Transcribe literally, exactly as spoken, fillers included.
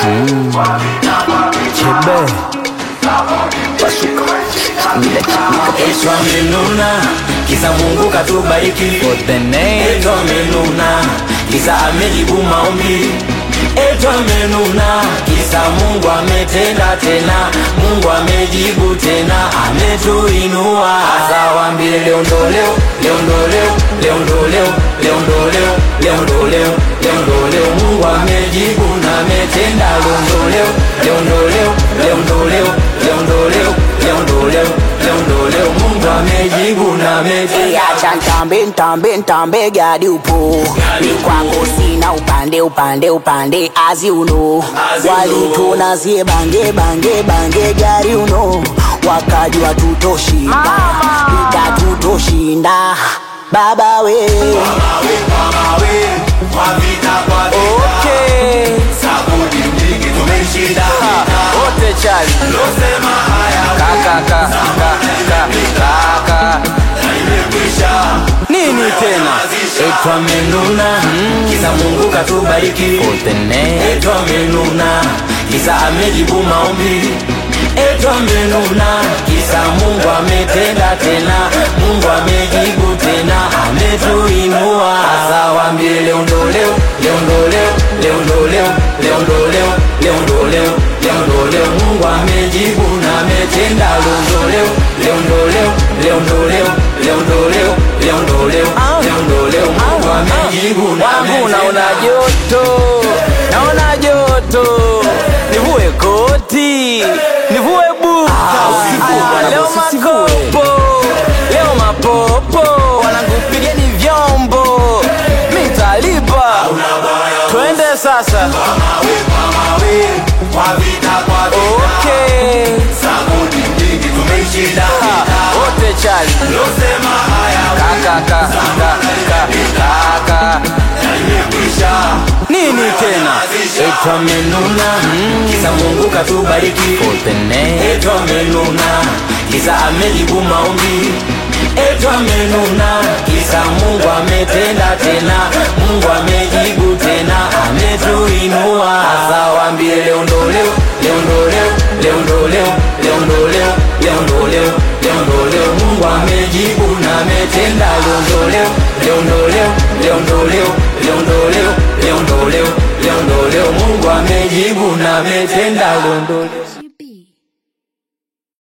Mm. Chebe Pasuka Etwa menuna, kisa Mungu katubariki. For the name Etwa menuna, kisa amejibu maombi. Etwa menuna, kisa Mungu ametenda tena. Mungu amejibu tena, ametuinua. Asa wambie leo ndo leo, leo ndo leo, leo ndo leo, leo ndo leo, leo ndo leo, leo ndo leo. Mungu amejibu na ametenda. Leo ndo leo, leo ndo leo, leo ndo leo, leo ndo leo, leo ndo leo, leo ndo leo. Mungu amejibu na ametenda. Acha ntambe ntambe ntambe gadi upo. Ni kwako sina upande upande upande as you know. Walituna zie bange bange bange gari uno. Wakajua tutoshinda, ita tutoshinda. Baba we Mama we, mama we, kwa vita, kwa vita. Okay Sabudi mjingi tumeshinda. Ote chali Losema haya Kaka kaka kaka kaka Nini tena? Etwa menuna, kisa Mungu katubariki. For the name Etwa menuna, kisa amejibu maombi. Etwa menuna, kisa Mungu ametenda tena. Mungu amejibu tena, ametuinua. Asa wambie leo ndo leo, leo ndo leo, leo ndo leo, leo ndo leo, leo ndo leo, leo ndo leo. Mungu amejibu na ametenda. Leo ndo leo, leo ndo leo, leo ndo leo, leo ndo leo, leo ndo leo, leo ndo leo. Mungu amejibu na wangu ametenda. naona joto, naona joto. Nivue koti, nivue buta. usivue, Leo makopo, leo mapopo. Wanangu pigeni vyombo, mitalipa. Twende sasa. Mama we, mama we, kwa vita, kwa vita. Okay Sabudi mjingi tumeshinda. Ote chali Losema haya Kaka kaka kaka kaka Nini tena? Etwa menuna, kisa Mungu katubariki. For the name Etwa menuna, kisa amejibu maombi. Etwa menuna, kisa Mungu ametenda tena. Mungu amejibu tena, ametuinua. Asa wambie leo ndo leo, leo ndo leo, leo ndo leo, leo ndo leo, leo ndo leo, leo ndo leo. Mungu amejibu na ametenda. Leo ndo leo, leo ndo leo, leo ndo leo, leo ndo leo, leo ndo leo, leo ndo leo. Mungu amejibu na ametenda. Leo ndo leo.